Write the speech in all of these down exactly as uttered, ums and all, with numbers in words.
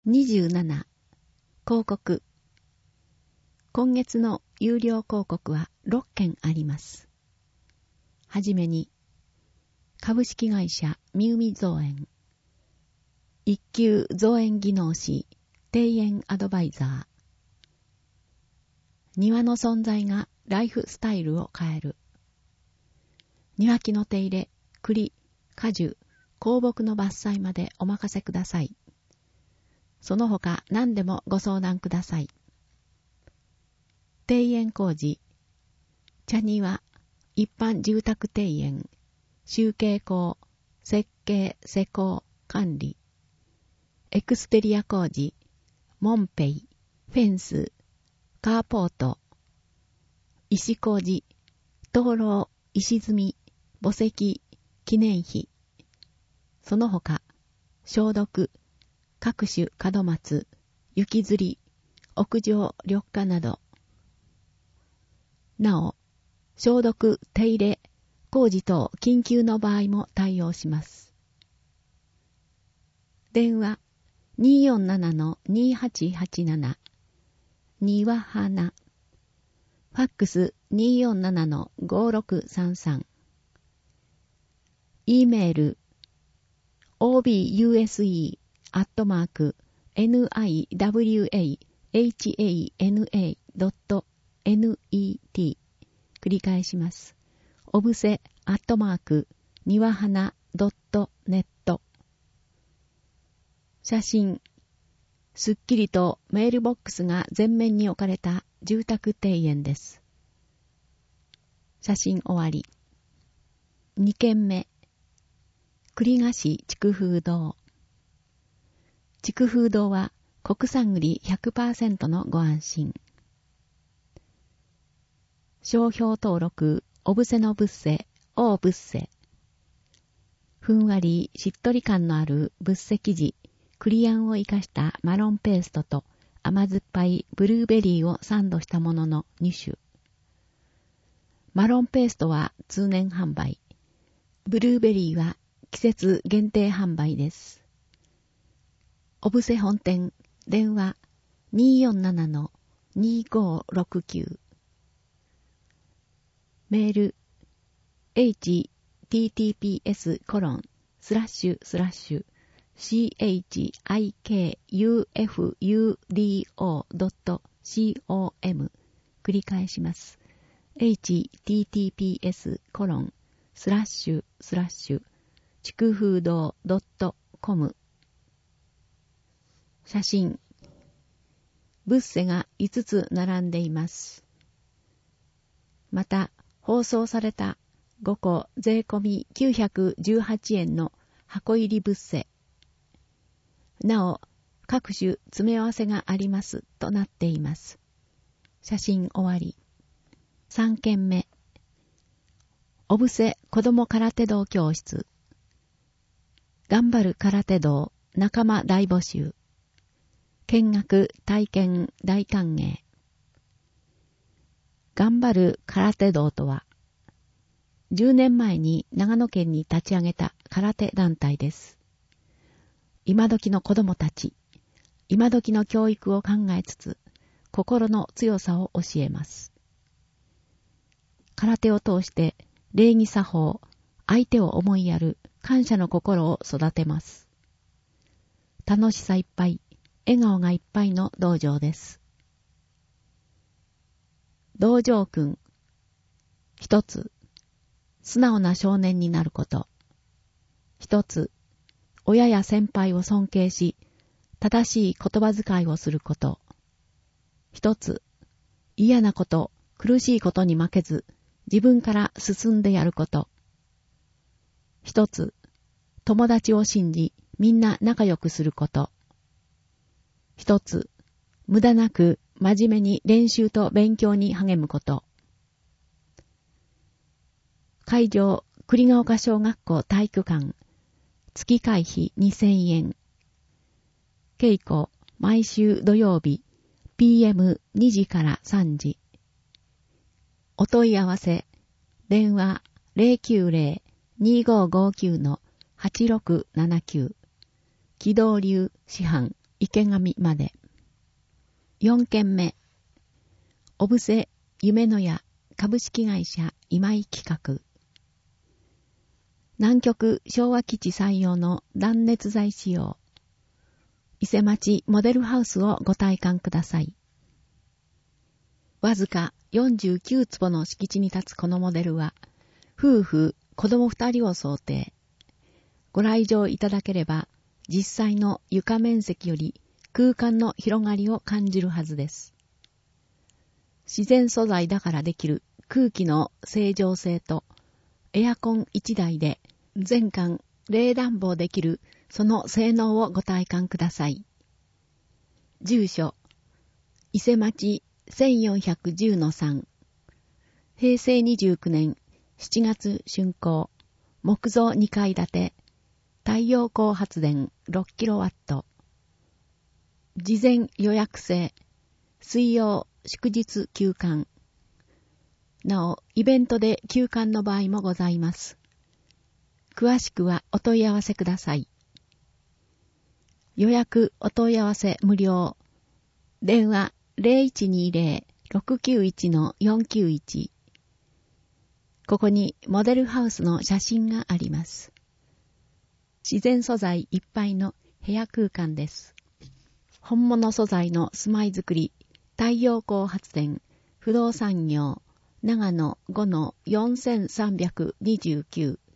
にじゅうなな、広告。今月の有料広告はろっけんあります。はじめに、株式会社みうみ造園、一級造園技能士、庭園アドバイザー。庭の存在がライフスタイルを変える。庭木の手入れ、栗、果樹、香木の伐採までお任せください。その他何でもご相談ください。庭園工事、茶庭、一般住宅庭園、集計工、設計、施工、管理、エクステリア工事、モンペイ、フェンス、カーポート、石工事、灯籠、石積み、墓石、記念碑、その他、消毒、各種門松、雪吊り、屋上緑化など。なお、消毒、手入れ、工事等緊急の場合も対応します。電話 にーよんななのにーはちはちなな にわはな、ファックス にーよんななのごろくさんさん、 E メール オービーユーエスイー アットマーク ニワハナ ドット ネット 繰り返します。おぶせアットマークにわはな ドット ネット。 写真、すっきりとメールボックスが前面に置かれた住宅庭園です。写真終わり。にけんめ、栗ヶ市筑風堂。筑風堂は国産栗 ひゃくパーセント のご安心。商標登録、おぶせのぶっせ、おぶっせ。ふんわりしっとり感のあるぶっせ生地、栗あんを生かしたマロンペーストと甘酸っぱいブルーベリーをサンドしたもののに種。マロンペーストは通年販売。ブルーベリーは季節限定販売です。おぶせ本店、電話 にーよんななのにーごーろくきゅう。メール エイチティーティーピーエスコロンスラッシュスラッシュ シーエイチアイケーユーエフユーディーオー ドット コム 繰り返します。エイチティーティーピーエスコロンスラッシュスラッシュ筑風堂 ドット コム。 写真、ブッセがいつつ並んでいます。また包装されたごこ税込みきゅうひゃくじゅうはちえんの箱入りブッセ。なお、各種詰め合わせがありますとなっています。写真終わり。さんけんめ。おぶせ子ども空手道教室。頑張る空手道仲間大募集。見学体験大歓迎。頑張る空手道とは、じゅうねんまえに長野県に立ち上げた空手団体です。今時の子供たち、今時の教育を考えつつ、心の強さを教えます。空手を通して礼儀作法、相手を思いやる感謝の心を育てます。楽しさいっぱい、笑顔がいっぱいの道場です。道場訓。一つ、素直な少年になること。一つ、親や先輩を尊敬し、正しい言葉遣いをすること。一つ、嫌なこと、苦しいことに負けず、自分から進んでやること。一つ、友達を信じ、みんな仲良くすること。一つ、無駄なく真面目に練習と勉強に励むこと。会場、栗ヶ丘小学校体育館。月会費にせんえん。稽古、毎週土曜日、ピーエムにじからさんじ。お問い合わせ、電話 ゼロきゅうゼロ にーごーごーきゅう のはちろくななきゅう。機動流師範。 池上まで。よんけんめ、小布施夢の屋株式会社今井企画。南極昭和基地採用の断熱材使用。伊勢町モデルハウスをご体感ください。わずかよんじゅうきゅうつぼの敷地に立つこのモデルは、夫婦、子供二人を想定。ご来場いただければ、実際の床面積より空間の広がりを感じるはずです。自然素材だからできる空気の清浄性と、エアコンいちだいで全館冷暖房できるその性能をご体感ください。住所、伊勢町せんよんひゃくじゅうのさん、へいせいにじゅうきゅうねんしちがつ竣工、木造にかい建て、太陽光発電ろっキロワット。事前予約制、水曜祝日休館。なお、イベントで休館の場合もございます。詳しくはお問い合わせください。予約お問い合わせ無料。電話 ゼロいちにゼロ ろくきゅういち よんきゅういち。ここにモデルハウスの写真があります。自然素材いっぱいの部屋空間です。本物素材の住まいづくり、太陽光発電、不動産業、長野 ごのよんせんさんびゃくにじゅうきゅう。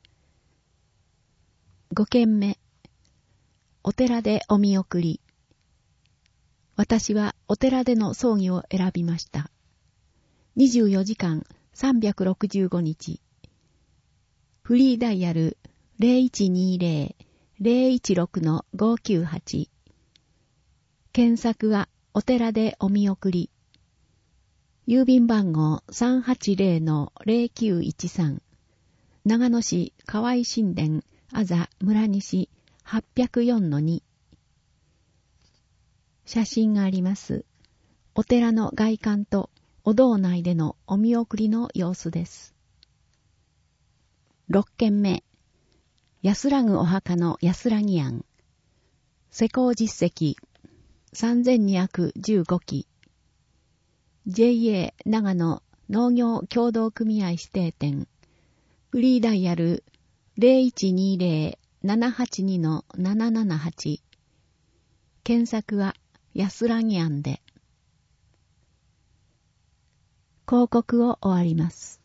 ごけんめ、お寺でお見送り。私はお寺での葬儀を選びました。にじゅうよじかんさんびゃくろくじゅうごにち。フリーダイヤル ゼロいちにゼロ ゼロいちろく ごきゅうはち。検索はお寺でお見送り。郵便番号 さんはちゼロのゼロきゅういちさん。長野市河合神殿あざ村西 はっぴゃくよんのに。写真があります。お寺の外観とお堂内でのお見送りの様子です。ろっけんめ、安らぐお墓の安らぎ庵。施工実績さんぜんにひゃくじゅうごき。ジェイエー 長野農業協同組合指定店。フリーダイヤル ゼロいちにゼロ ななはちに ななななはち。検索は安らぎ庵で。広告を終わります。